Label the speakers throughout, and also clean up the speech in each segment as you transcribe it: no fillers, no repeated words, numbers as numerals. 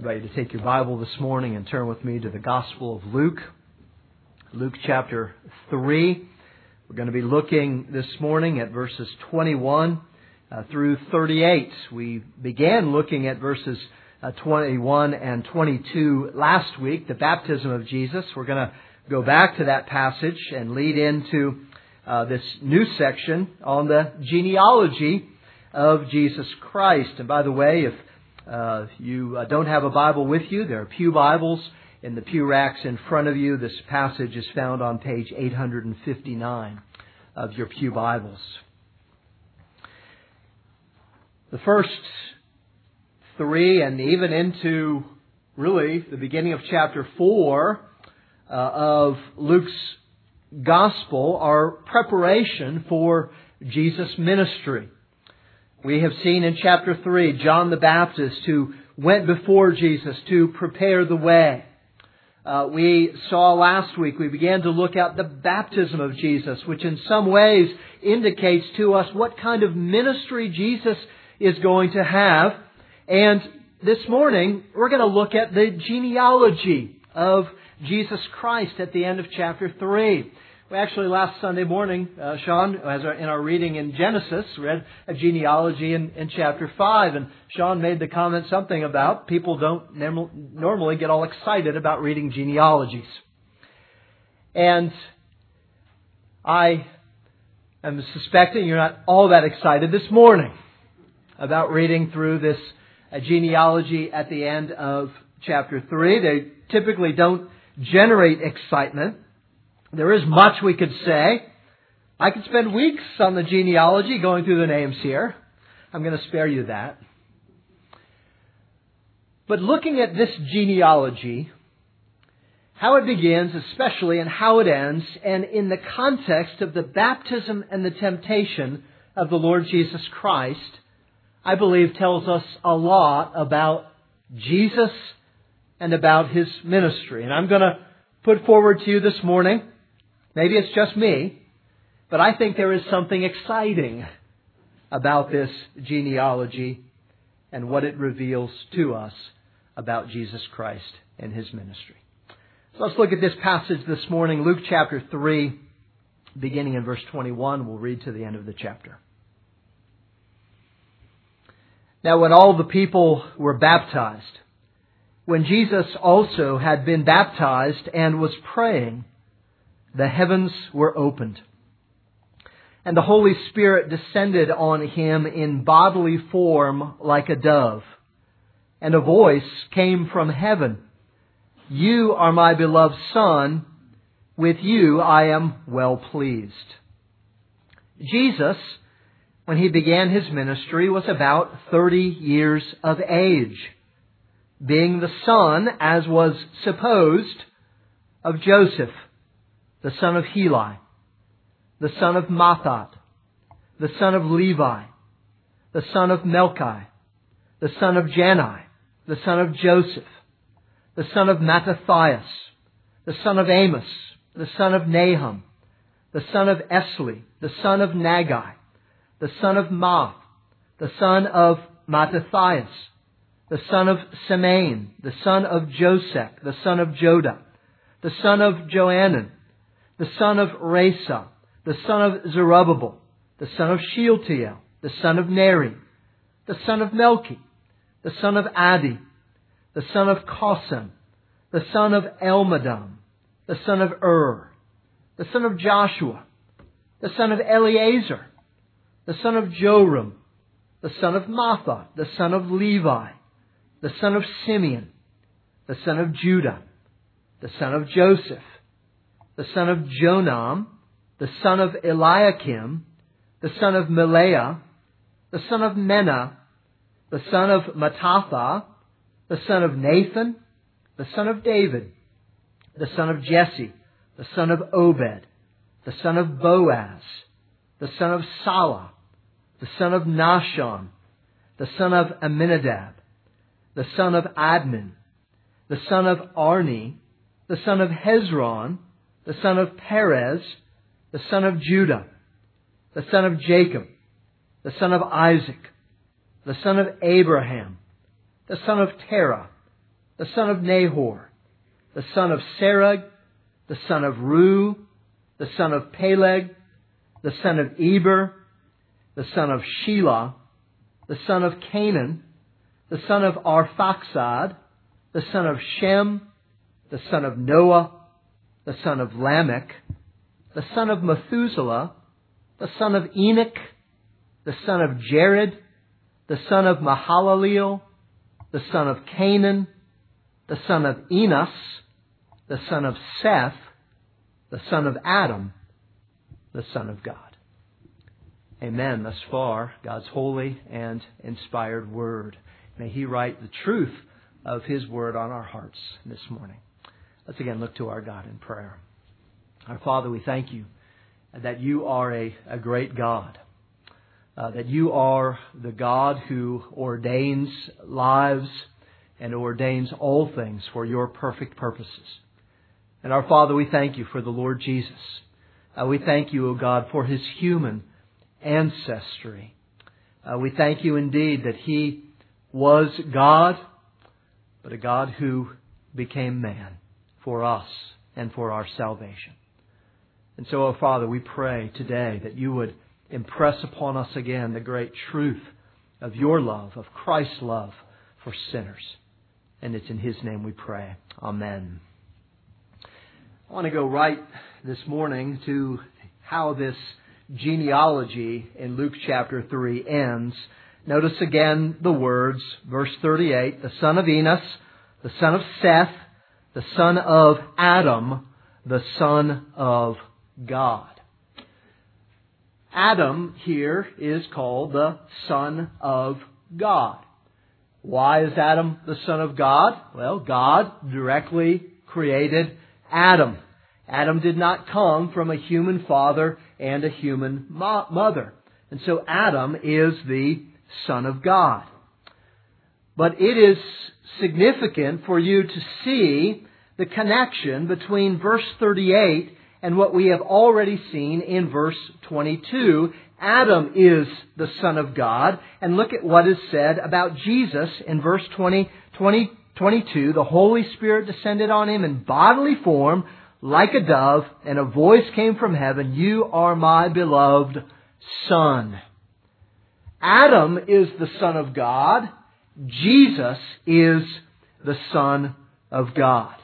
Speaker 1: invite you to take your Bible this morning and turn with me to the Gospel of Luke. Luke chapter 3. We're going to be looking this morning at verses 21 through 38. We began looking at verses 21 and 22 last week, the baptism of Jesus. We're going to go back to that passage and lead into this new section on the genealogy of Jesus Christ. And by the way, if you don't have a Bible with you, there are pew Bibles in the pew racks in front of you. This passage is found on page 859 of your pew Bibles. The first three, and even into really the beginning of chapter 4 of Luke's Gospel, are preparation for Jesus' ministry. We have seen in chapter 3, John the Baptist who went before Jesus to prepare the way. We saw last week, we began to look at the baptism of Jesus, which in some ways indicates to us what kind of ministry Jesus is going to have. And this morning, we're going to look at the genealogy of Jesus Christ at the end of chapter 3. We actually last Sunday morning, Sean, in our reading in Genesis, read a genealogy in chapter 5. And Sean made the comment something about people don't normally get all excited about reading genealogies. And I am suspecting you're not all that excited this morning about reading through this genealogy at the end of chapter 3. They typically don't generate excitement. There is much we could say. I could spend weeks on the genealogy going through the names here. I'm going to spare you that. But looking at this genealogy, how it begins especially and how it ends, and in the context of the baptism and the temptation of the Lord Jesus Christ, I believe tells us a lot about Jesus and about His ministry. And I'm going to put forward to you this morning, maybe it's just me, but I think there is something exciting about this genealogy and what it reveals to us about Jesus Christ and His ministry. So let's look at this passage this morning, Luke chapter 3, beginning in verse 21. We'll read to the end of the chapter. Now when all the people were baptized, when Jesus also had been baptized and was praying, the heavens were opened, and the Holy Spirit descended on Him in bodily form like a dove. And a voice came from heaven, "You are my beloved Son, with you I am well pleased." Jesus, when He began His ministry, was about 30 years of age, being the son, as was supposed, of Joseph, the son of Heli, the son of Matthat, the son of Levi, the son of Melchi, the son of Jannai, the son of Joseph, the son of Mattathias, the son of Amos, the son of Nahum, the son of Esli, the son of Nagai, the son of Maath, the son of Mattathias, the son of Semein, the son of Josech, the son of Joda, the son of Joanan, the son of Resa, the son of Zerubbabel, the son of Shealtiel, the son of Neri, the son of Melchi, the son of Addi, the son of Cosam, the son of Elmadam, the son of the son of Joshua, the son of Eleazar, the son of Joram, the son of Matthat, the son of Levi, the son of Simeon, the son of Judah, the son of Joseph, the son of Jonam, the son of Eliakim, the son of Melea, the son of Menah, the son of Mattatha, the son of Nathan, the son of David, the son of Jesse, the son of Obed, the son of Boaz, the son of Salah, the son of Nahshon, the son of Amminadab, the son of Admin, the son of Arni, the son of Hezron, the son of Perez, the son of Judah, the son of Jacob, the son of Isaac, the son of Abraham, the son of Terah, the son of Nahor, the son of Serug, the son of Ru, the son of Peleg, the son of Eber, the son of Shelah, the son of Canaan, the son of Arphaxad, the son of Shem, the son of Noah, the son of Lamech, the son of Methuselah, the son of Enoch, the son of Jared, the son of Mahalaleel, the son of Canaan, the son of Enos, the son of Seth, the son of Adam, the Son of God. Amen. Thus far, God's holy and inspired Word. May He write the truth of His Word on our hearts this morning. Let's again look to our God in prayer. Our Father, we thank You that You are a great God. That You are the God who ordains lives and ordains all things for Your perfect purposes. And our Father, we thank You for the Lord Jesus. We thank You, O God, for His human ancestry. We thank You indeed that He was God, but a God who became man for us and for our salvation. And so, O Father, we pray today that You would impress upon us again the great truth of Your love, of Christ's love for sinners. And it's in His name we pray. Amen. I want to go right this morning to how this genealogy in Luke chapter 3 ends. Notice again the words, verse 38, the son of Enos, the son of Seth, the son of Adam, the son of God. Adam here is called the Son of God. Why is Adam the Son of God? Well, God directly created Adam. Adam did not come from a human father and a human mother. And so Adam is the Son of God. But it is significant for you to see the connection between verse 38 and what we have already seen in verse 22. Adam is the Son of God. And look at what is said about Jesus in verse 22. The Holy Spirit descended on Him in bodily form like a dove, and a voice came from heaven, "You are my beloved Son." Adam is the Son of God. Jesus is the Son of God.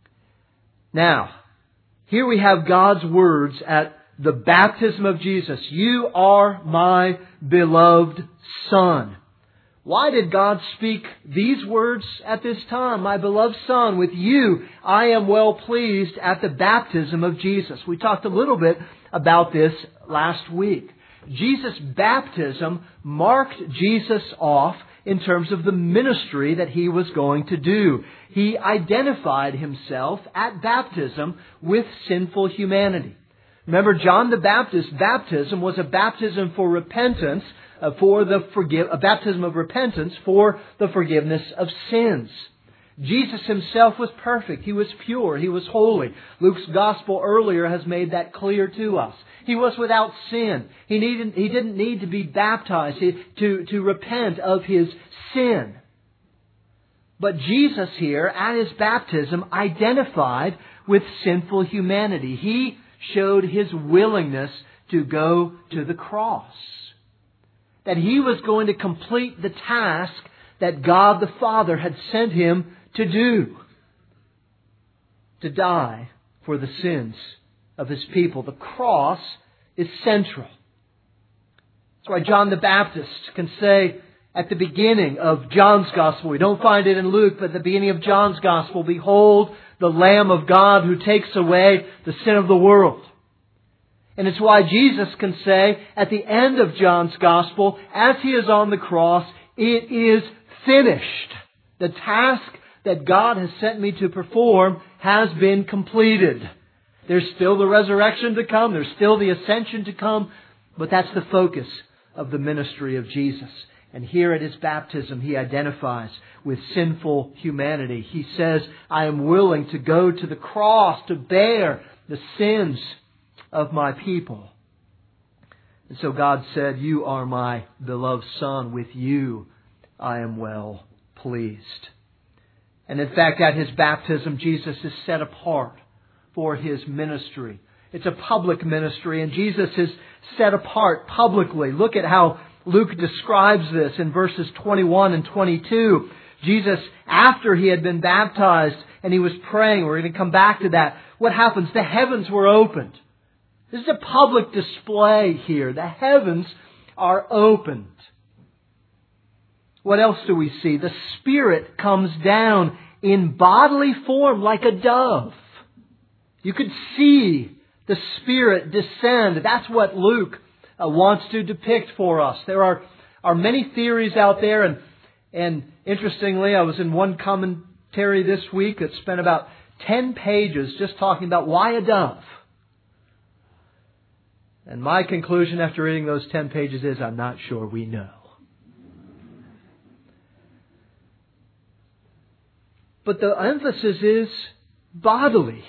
Speaker 1: Now, here we have God's words at the baptism of Jesus. "You are my beloved Son." Why did God speak these words at this time? "My beloved Son, with you I am well pleased," at the baptism of Jesus. We talked a little bit about this last week. Jesus' baptism marked Jesus off in terms of the ministry that He was going to do. He identified Himself at baptism with sinful humanity. Remember, John the Baptist's baptism was a baptism for repentance, a baptism of repentance for the forgiveness of sins. Jesus Himself was perfect. He was pure. He was holy. Luke's Gospel earlier has made that clear to us. He was without sin. He didn't need to be baptized to repent of his sin. But Jesus here, at His baptism, identified with sinful humanity. He showed His willingness to go to the cross. That He was going to complete the task that God the Father had sent Him to do. To die for the sins of His people. The cross is central. That's why John the Baptist can say at the beginning of John's Gospel, we don't find it in Luke, but at the beginning of John's Gospel, "Behold, the Lamb of God who takes away the sin of the world." And it's why Jesus can say at the end of John's Gospel, as He is on the cross, "It is finished." The task that God has sent me to perform has been completed. There's still the resurrection to come. There's still the ascension to come. But that's the focus of the ministry of Jesus. And here at His baptism, He identifies with sinful humanity. He says, "I am willing to go to the cross to bear the sins of my people." And so God said, "You are my beloved Son. With you I am well pleased." And in fact, at His baptism, Jesus is set apart for His ministry. It's a public ministry, and Jesus is set apart publicly. Look at how Luke describes this in verses 21 and 22. Jesus, after He had been baptized and He was praying, we're going to come back to that. What happens? The heavens were opened. This is a public display here. The heavens are opened. What else do we see? The Spirit comes down in bodily form like a dove. You could see the Spirit descend. That's what Luke wants to depict for us. There are many theories out there, and interestingly, I was in one commentary this week that spent about 10 pages just talking about why a dove. And my conclusion after reading those 10 pages is I'm not sure we know. But the emphasis is bodily.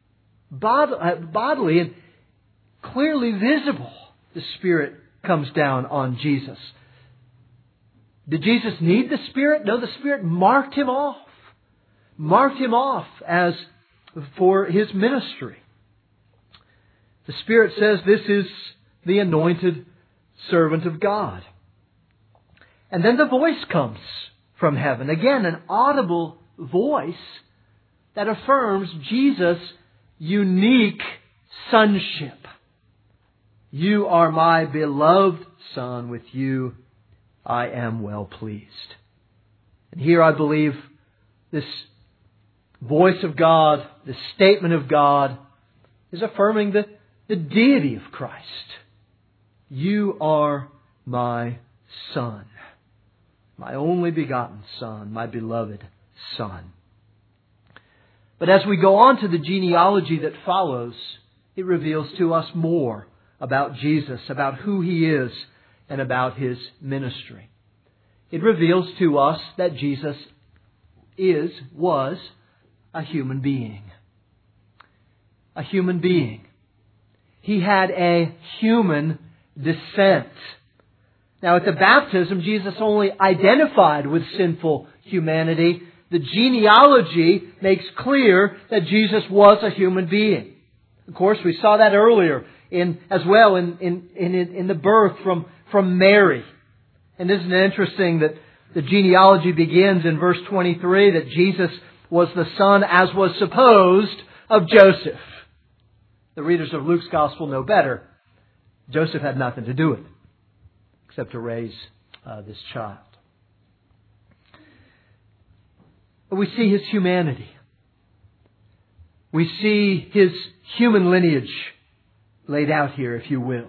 Speaker 1: Bodily and clearly visible. The Spirit comes down on Jesus. Did Jesus need the Spirit? No, the Spirit marked Him off. Marked Him off as for His ministry. The Spirit says this is the anointed servant of God. And then the voice comes from heaven. Again, an audible voice that affirms Jesus' unique sonship. You are my beloved Son. With you I am well pleased. And here I believe this voice of God, this statement of God, is affirming the deity of Christ. You are my Son, my only begotten Son, my beloved Son. But as we go on to the genealogy that follows, it reveals to us more about Jesus, about who He is, and about His ministry. It reveals to us that Jesus was a human being. A human being. He had a human descent. Now at the baptism, Jesus only identified with sinful humanity. The genealogy makes clear that Jesus was a human being. Of course, we saw that earlier in the birth from Mary. And isn't it interesting that the genealogy begins in verse 23 that Jesus was the son, as was supposed, of Joseph. The readers of Luke's Gospel know better. Joseph had nothing to do with it, except to raise this child. But we see His humanity. We see His human lineage laid out here, if you will.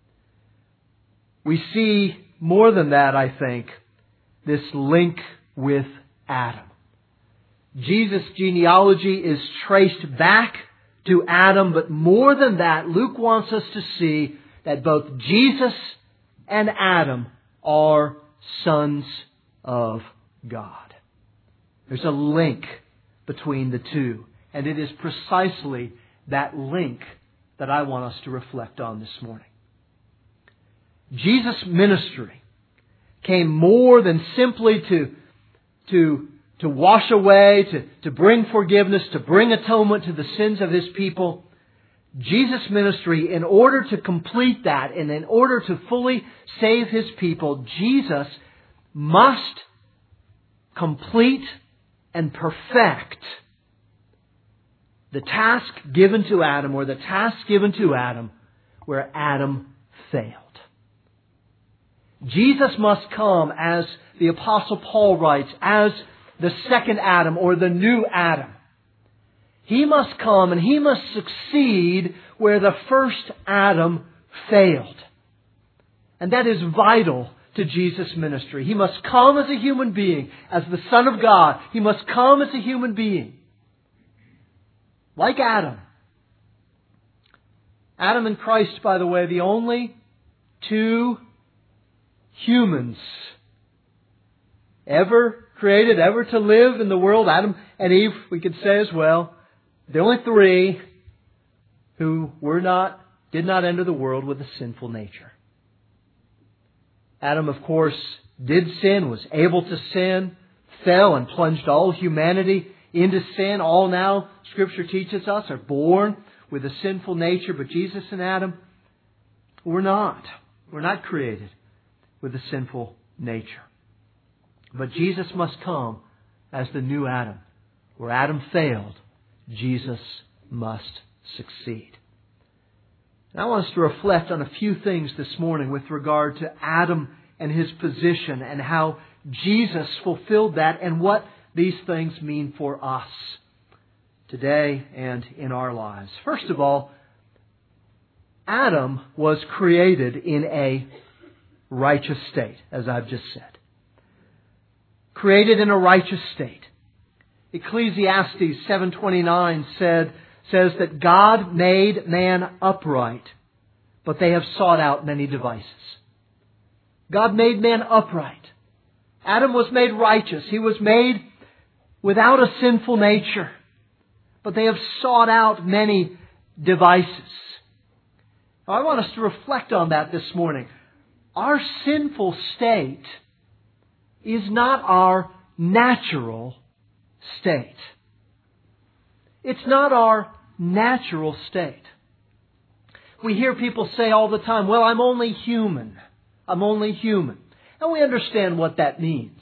Speaker 1: We see more than that, I think, this link with Adam. Jesus' genealogy is traced back to Adam, but more than that, Luke wants us to see that both Jesus and Adam are sons of God. There's a link between the two, and it is precisely that link that I want us to reflect on this morning. Jesus' ministry came more than simply to wash away, to bring forgiveness, to bring atonement to the sins of His people. Jesus' ministry, in order to complete that and in order to fully save His people, Jesus must complete and perfect the task given to Adam, or the task given to Adam where Adam failed. Jesus must come, as the Apostle Paul writes, as the second Adam, or the new Adam. He must come and He must succeed where the first Adam failed. And that is vital to Jesus' ministry. He must come as a human being, as the Son of God. He must come as a human being. Like Adam. Adam and Christ, by the way, the only two humans ever created, ever to live in the world. Adam and Eve, we could say as well. The only three who did not enter the world with a sinful nature. Adam, of course, did sin, was able to sin, fell and plunged all humanity into sin. All now, Scripture teaches us, are born with a sinful nature. But Jesus and Adam were not. We're not created with a sinful nature. But Jesus must come as the new Adam. Where Adam failed, Jesus must succeed. And I want us to reflect on a few things this morning with regard to Adam and his position and how Jesus fulfilled that and what these things mean for us today and in our lives. First of all, Adam was created in a righteous state, as I've just said. Created in a righteous state. Ecclesiastes 7:29 says that God made man upright, but they have sought out many devices. God made man upright. Adam was made righteous. He was made without a sinful nature, but they have sought out many devices. Now, I want us to reflect on that this morning. Our sinful state is not our natural state. It's not our natural state. We hear people say all the time, well, I'm only human. I'm only human. And we understand what that means.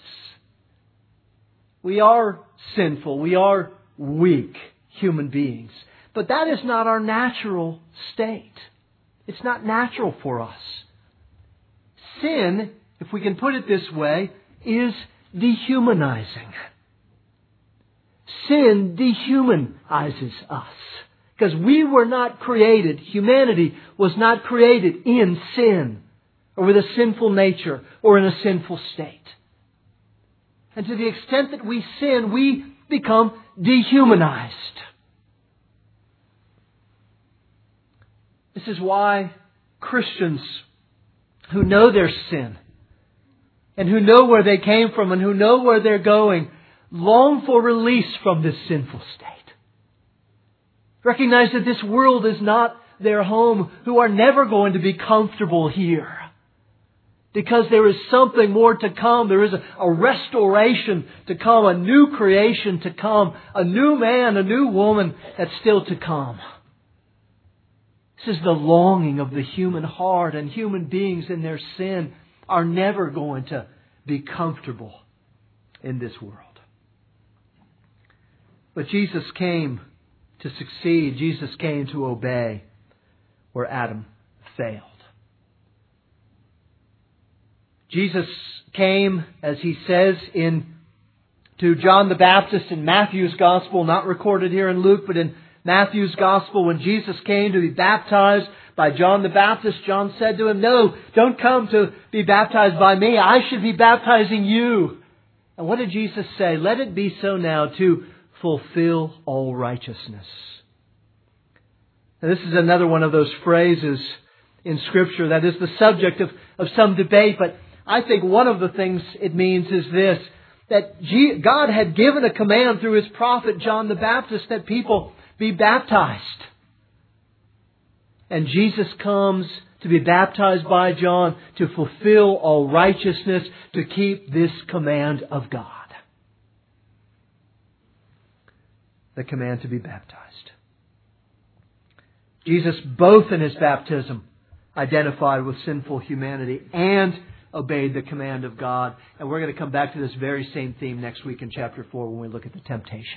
Speaker 1: We are sinful. We are weak human beings. But that is not our natural state. It's not natural for us. Sin, if we can put it this way, is dehumanizing. Sin dehumanizes us. Because we were not created, humanity was not created in sin, or with a sinful nature, or in a sinful state. And to the extent that we sin, we become dehumanized. This is why Christians who know their sin, and who know where they came from, and who know where they're going, long for release from this sinful state. Recognize that this world is not their home, who are never going to be comfortable here. Because there is something more to come. There is a restoration to come, a new creation to come, a new man, a new woman that's still to come. This is the longing of the human heart, and human beings in their sin are never going to be comfortable in this world. But Jesus came to succeed. Jesus came to obey where Adam failed. Jesus came, as he says to John the Baptist in Matthew's Gospel, not recorded here in Luke, but in Matthew's Gospel, when Jesus came to be baptized by John the Baptist, John said to him, "No, don't come to be baptized by me. I should be baptizing you." And what did Jesus say? Let it be so now to fulfill all righteousness. Now, this is another one of those phrases in Scripture that is the subject of some debate, but I think one of the things it means is this, that God had given a command through His prophet John the Baptist that people be baptized. And Jesus comes to be baptized by John to fulfill all righteousness, to keep this command of God. The command to be baptized. Jesus, both in His baptism, identified with sinful humanity and obeyed the command of God. And we're going to come back to this very same theme next week in chapter 4 when we look at the temptation.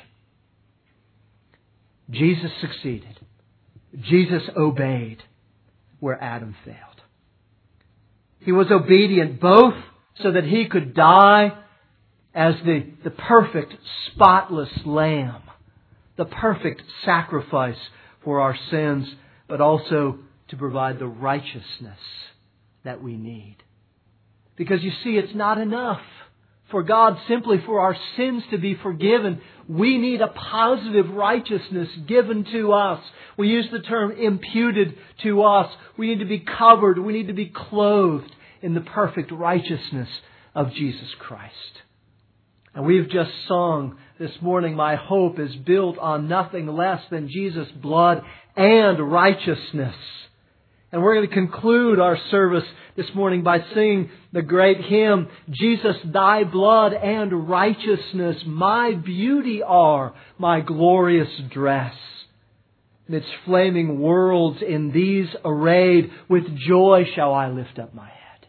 Speaker 1: Jesus succeeded. Jesus obeyed where Adam failed. He was obedient both so that He could die as the perfect, spotless lamb, the perfect sacrifice for our sins, but also to provide the righteousness that we need. Because you see, it's not enough for God simply for our sins to be forgiven. We need a positive righteousness given to us. We use the term imputed to us. We need to be covered. We need to be clothed in the perfect righteousness of Jesus Christ. And we've just sung this morning, my hope is built on nothing less than Jesus' blood and righteousness. And we're going to conclude our service this morning by singing the great hymn, Jesus, Thy blood and righteousness, my beauty are, my glorious dress. Amidst flaming worlds in these arrayed, with joy shall I lift up my head.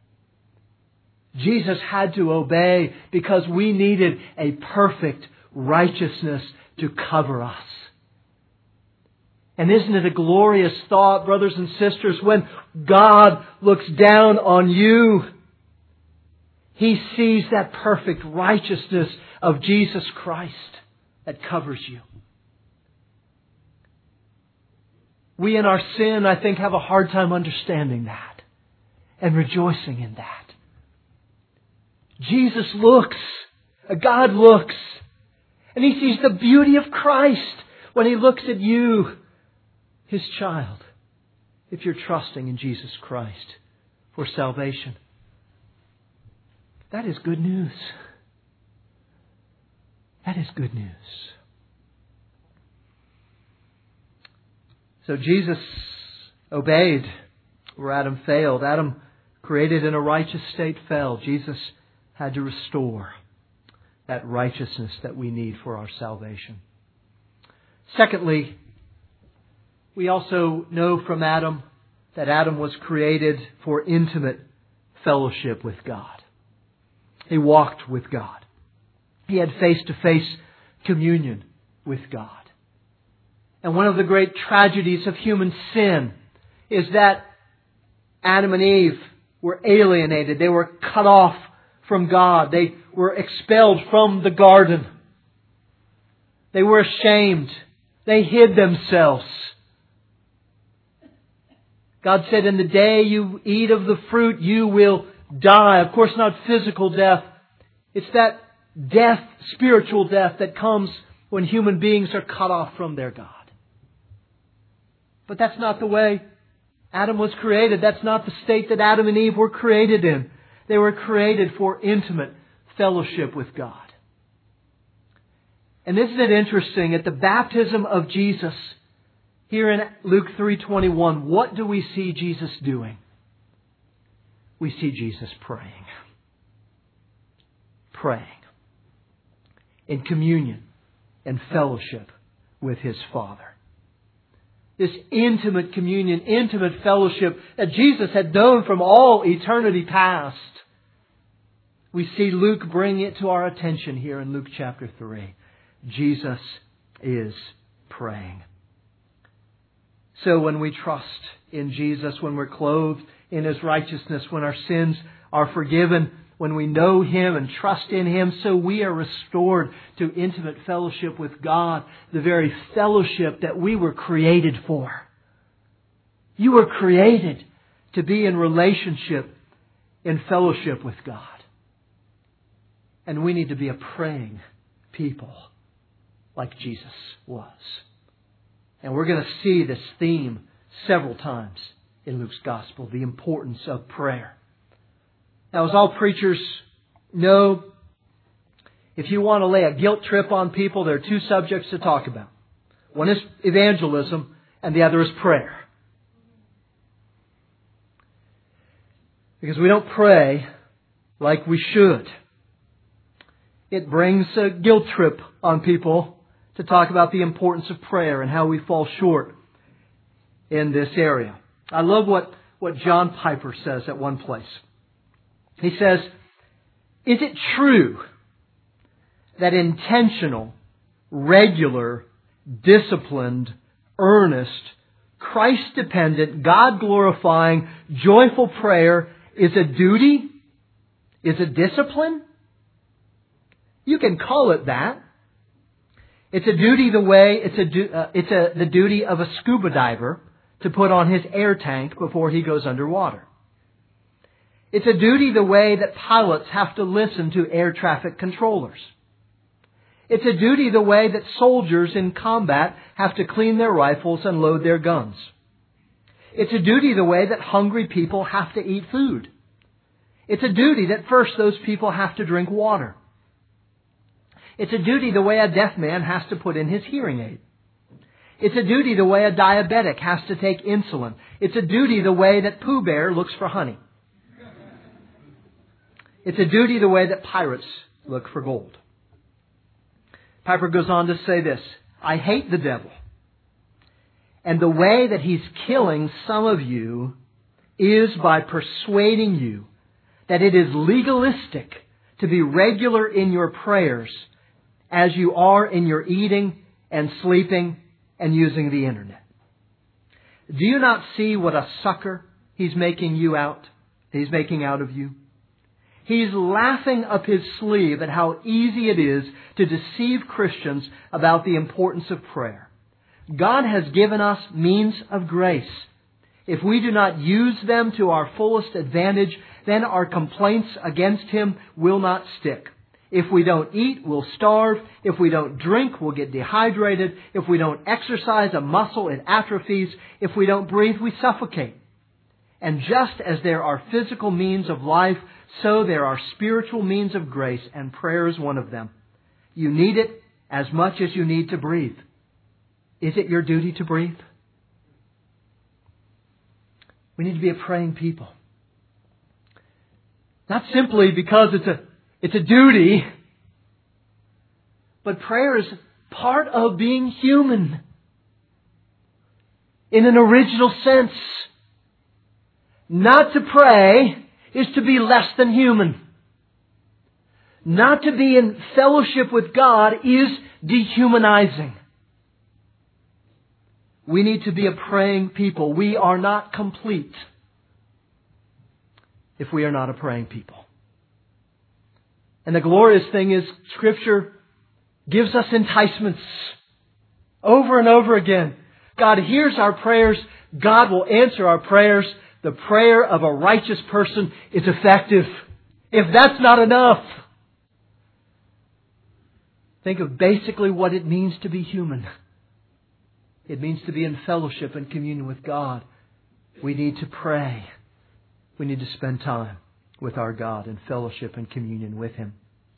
Speaker 1: Jesus had to obey because we needed a perfect righteousness to cover us. And isn't it a glorious thought, brothers and sisters, when God looks down on you, He sees that perfect righteousness of Jesus Christ that covers you. We in our sin, I think, have a hard time understanding that and rejoicing in that. Jesus looks, God looks, and He sees the beauty of Christ when He looks at you, His child, if you're trusting in Jesus Christ for salvation. That is good news. That is good news. So Jesus obeyed where Adam failed. Adam, created in a righteous state, fell. Jesus had to restore that righteousness that we need for our salvation. Secondly, we also know from Adam that Adam was created for intimate fellowship with God. He walked with God. He had face-to-face communion with God. And one of the great tragedies of human sin is that Adam and Eve were alienated. They were cut off from God. They were expelled from the garden. They were ashamed. They hid themselves. God said, in the day you eat of the fruit, you will die. Of course, not physical death. It's that death, spiritual death, that comes when human beings are cut off from their God. But that's not the way Adam was created. That's not the state that Adam and Eve were created in. They were created for intimate fellowship with God. And isn't it interesting, at the baptism of Jesus, here in Luke 3:21, what do we see Jesus doing? We see Jesus praying. Praying. In communion and fellowship with His Father. This intimate communion, intimate fellowship that Jesus had known from all eternity past. We see Luke bring it to our attention here in Luke chapter 3. Jesus is praying. So when we trust in Jesus, when we're clothed in His righteousness, when our sins are forgiven, when we know Him and trust in Him, so we are restored to intimate fellowship with God, the very fellowship that we were created for. You were created to be in relationship, in fellowship with God. And we need to be a praying people like Jesus was. And we're going to see this theme several times in Luke's Gospel, the importance of prayer. Now, as all preachers know, if you want to lay a guilt trip on people, there are two subjects to talk about. One is evangelism, and the other is prayer. Because we don't pray like we should. It brings a guilt trip on people to talk about the importance of prayer and how we fall short in this area. I love what John Piper says at one place. He says, is it true that intentional, regular, disciplined, earnest, Christ-dependent, God-glorifying, joyful prayer is a duty? Is a discipline? You can call it that. It's a duty the way the duty of a scuba diver to put on his air tank before he goes underwater. It's a duty the way that pilots have to listen to air traffic controllers. It's a duty the way that soldiers in combat have to clean their rifles and load their guns. It's a duty the way that hungry people have to eat food. It's a duty that first those people have to drink water. It's a duty the way a deaf man has to put in his hearing aid. It's a duty the way a diabetic has to take insulin. It's a duty the way that Pooh Bear looks for honey. It's a duty the way that pirates look for gold. Piper goes on to say this, I hate the devil. And the way that he's killing some of you is by persuading you that it is legalistic to be regular in your prayers as you are in your eating and sleeping and using the internet. Do you not see what a sucker he's making out of you? He's laughing up his sleeve at how easy it is to deceive Christians about the importance of prayer. God has given us means of grace. If we do not use them to our fullest advantage, then our complaints against Him will not stick. If we don't eat, we'll starve. If we don't drink, we'll get dehydrated. If we don't exercise a muscle, it atrophies. If we don't breathe, we suffocate. And just as there are physical means of life, so there are spiritual means of grace, and prayer is one of them. You need it as much as you need to breathe. Is it your duty to breathe? We need to be a praying people. Not simply because it's a duty, but prayer is part of being human in an original sense. Not to pray is to be less than human. Not to be in fellowship with God is dehumanizing. We need to be a praying people. We are not complete if we are not a praying people. And the glorious thing is, Scripture gives us enticements over and over again. God hears our prayers. God will answer our prayers. The prayer of a righteous person is effective. If that's not enough, think of basically what it means to be human. It means to be in fellowship and communion with God. We need to pray. We need to spend time with our God in fellowship and communion with Him.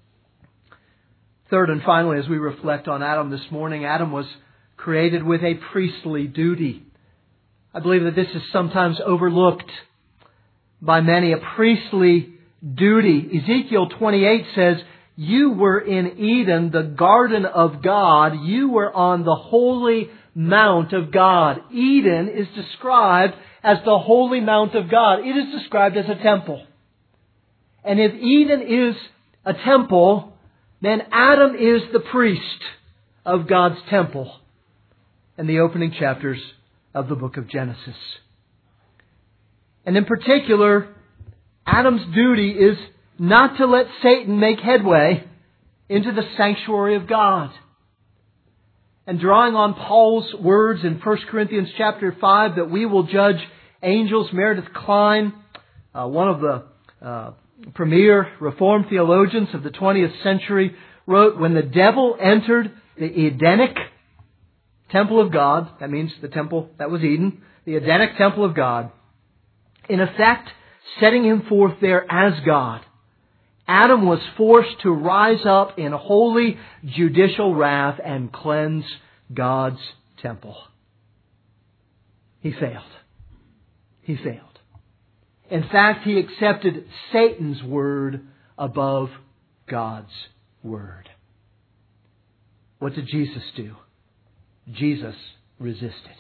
Speaker 1: Third and finally, as we reflect on Adam this morning, Adam was created with a priestly duty. I believe that this is sometimes overlooked by many, a priestly duty. Ezekiel 28 says, you were in Eden, the garden of God. You were on the holy mount of God. Eden is described as the holy mount of God. It is described as a temple. And if Eden is a temple, then Adam is the priest of God's temple in the opening chapters of the book of Genesis. And in particular, Adam's duty is not to let Satan make headway into the sanctuary of God. And drawing on Paul's words in 1 Corinthians chapter 5 that we will judge angels, Meredith Kline, one of the premier Reformed theologians of the 20th century, wrote, when the devil entered the Edenic temple of God, that means the temple that was Eden, the Edenic temple of God, in effect setting him forth there as God, Adam was forced to rise up in holy judicial wrath and cleanse God's temple. He failed. He failed. In fact, he accepted Satan's word above God's word. What did Jesus do? Jesus resisted.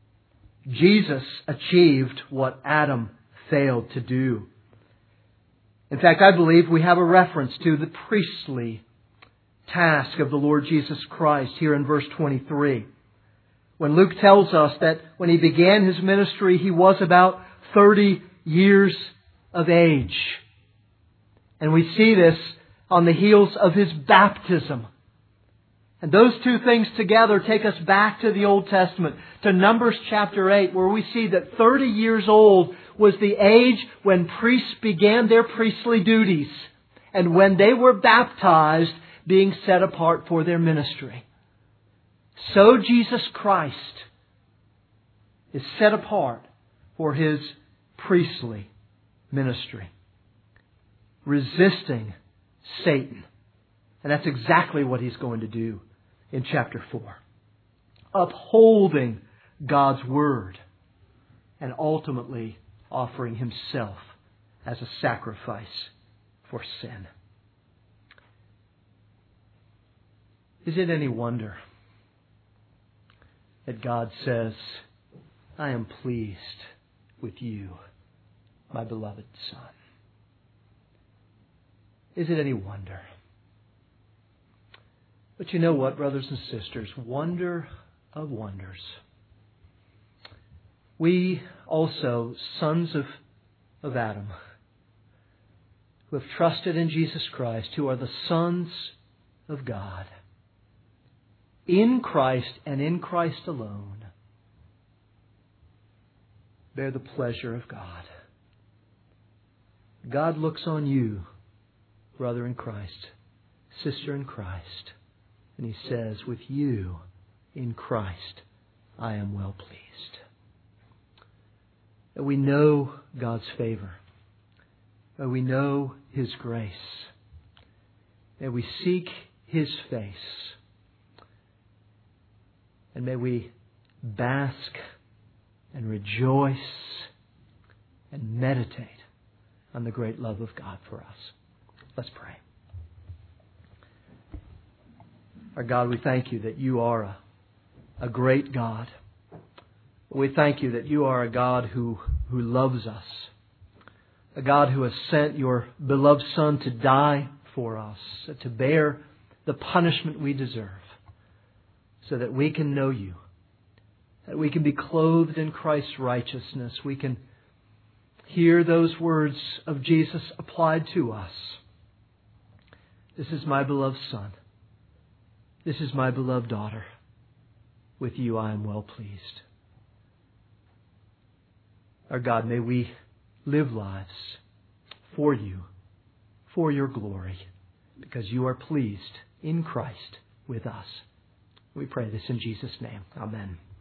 Speaker 1: Jesus achieved what Adam failed to do. In fact, I believe we have a reference to the priestly task of the Lord Jesus Christ here in verse 23. When Luke tells us that when He began His ministry, He was about 30 years of age. And we see this on the heels of His baptism. And those two things together take us back to the Old Testament, to Numbers chapter 8, where we see that 30 years old was the age when priests began their priestly duties, and when they were baptized, being set apart for their ministry. So Jesus Christ is set apart for His priestly ministry, resisting Satan. And that's exactly what He's going to do in chapter 4. upholding God's Word, and ultimately offering Himself as a sacrifice for sin. Is it any wonder that God says, I am pleased with you, my beloved Son? Is it any wonder? But you know what, brothers and sisters? Wonder of wonders. We also, sons of Adam, who have trusted in Jesus Christ, who are the sons of God, in Christ and in Christ alone, bear the pleasure of God. God looks on you, brother in Christ, sister in Christ, and He says, with you in Christ, I am well pleased. That we know God's favor, that we know His grace, that we seek His face, and may we bask and rejoice and meditate on the great love of God for us. Let's pray. Our God, we thank You that You are a great God. We thank You that You are a God who loves us, a God who has sent Your beloved Son to die for us, to bear the punishment we deserve, so that we can know You, that we can be clothed in Christ's righteousness. We can hear those words of Jesus applied to us. This is my beloved Son. This is my beloved daughter. With You I am well pleased. Our God, may we live lives for You, for Your glory, because You are pleased in Christ with us. We pray this in Jesus' name. Amen.